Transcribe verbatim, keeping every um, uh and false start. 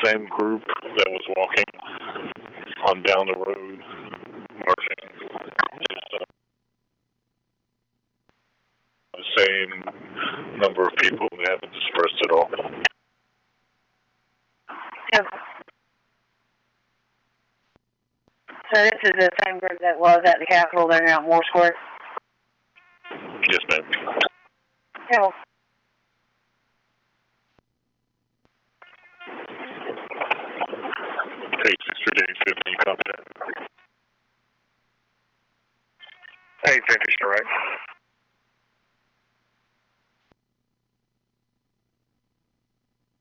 same group that was walking on down the road, marching. Just, uh, the same number of people. They haven't dispersed at all. Yep. So this is the same group that was at the Capitol there now at Moore Square? Yes, ma'am. Yeah. Take sixty days, fifteen, copy that. Hey, finish, right?